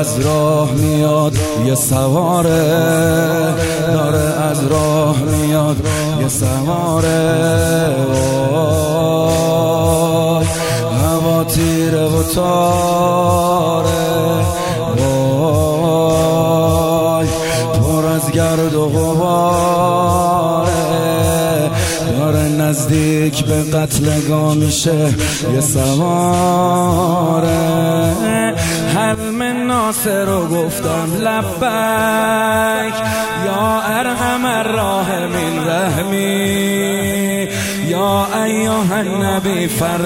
از راه میاد یه سواره، داره از راه میاد یه سواره. وای هوا تیره و تاره، وای پر از گرد و غباره، داره نزدیک به قتلگاه میشه یه سواره. حلم ناصر رو گفتم لبک، یا ارحم الراحمین رحمی، یا ایها النبی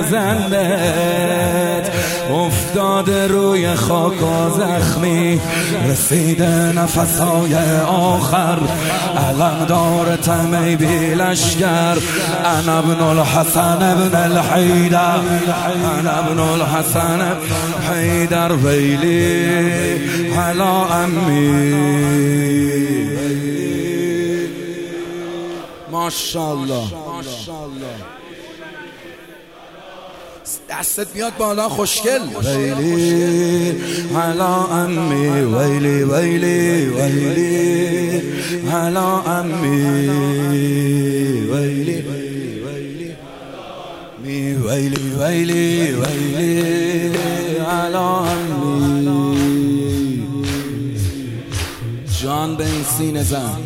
فرزندت افتاده روی خاک و زخمی، رسیده نفسهای آخر علمدار تمی بی لشگر. انا ابن الحسن ابن الحیدر، انا ابن الحسن ابن الحیدر، ویلی علا امی. ماشاءالله دستت بیاد بالا خوشگل. ویلی علا امی، ویلی ویلی ویلی علا امی، ویلی ویلی ویلی ویلی علا امی. جان به این سینه زن.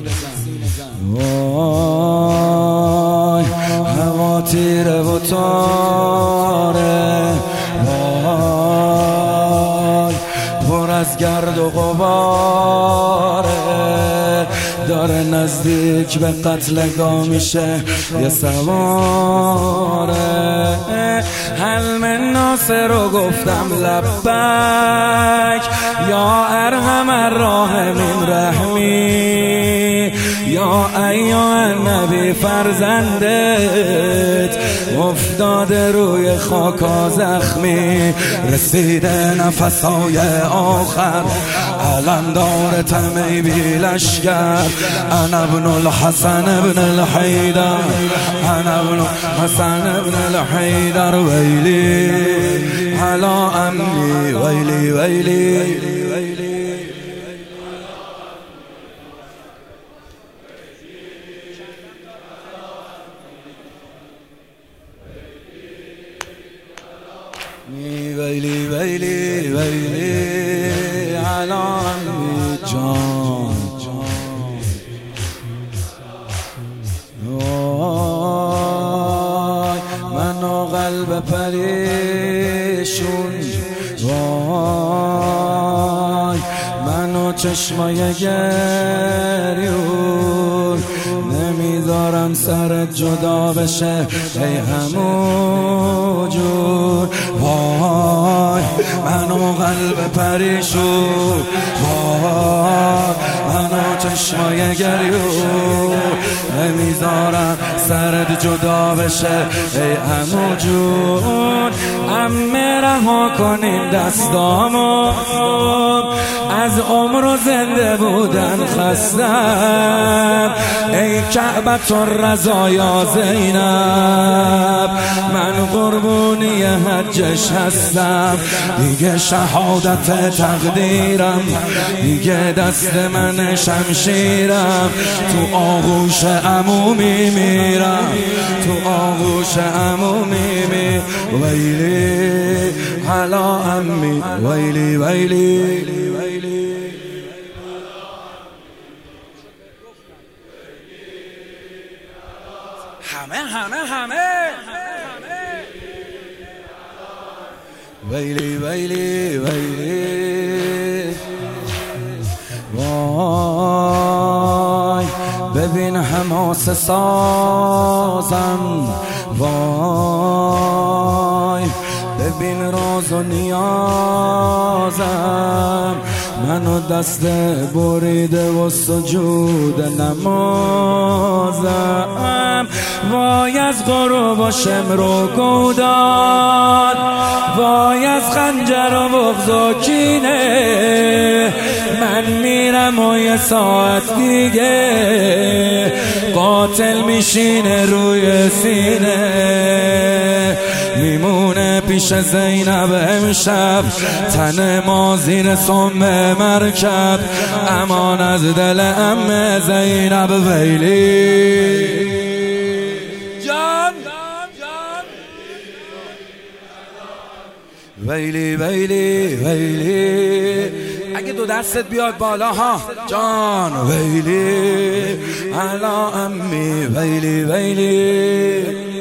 وای هوا تیره و تاره، وای پر از گرد و غباره، داره نزدیک به قتلگاه میشه یه سواره. حلم ناصر رو گفتم لبک، یا ارحم الراحمین رحمی، یا ایها النبی فرزندت افتاده روی خاک و زخمی، رسیده نفسهای آخر علمدار تمی بی لشگر. انا ابن الحسن ابن الحیدر، انا ابن الحسن ابن الحیدر، ویلی علا امی، ویلی ویلی. ویلی ویلی ویلی علا امی جان. وای منو قلب پریشون، وای منو چشمای گریون، نمیذارم سرت جدا بشه ای همون جور. وای منو قلب پریشون، وای منو چشمای گریون، نمیذارم سرت جدا بشه ای همون جون. عمه رها کنیم دستامو، از عمر و زنده بودن خستم، ای کعبة الرضا یا زینب، من قربونی حجش هستم، دیگه شهادت تقدیرم، دیگه دست من شمشیرم، تو آغوش عمومی میرم، تو آغوش عمومی میرم. ویلی علا امی، ویلی ویلی. همه ویلی ویلی ویلی. وای ببین حماسه سازم، وای ببین راز و نیازم، منو دست بریده و سجود نمازم. وای از غروب و شمر و گودان، وای از خنجر و بغض و کینه، من میرم و یه ساعت دیگه قاتل میشینه روی سینه، میمونه پیش پیش زینب امشب، تن ما زیر سم مرکب، امان از دل ام زینب ویلی جان ویلی ویلی ویلی. اگه دو دستت بیاد بالا ها جان ویلی علا امی ویلی ویلی.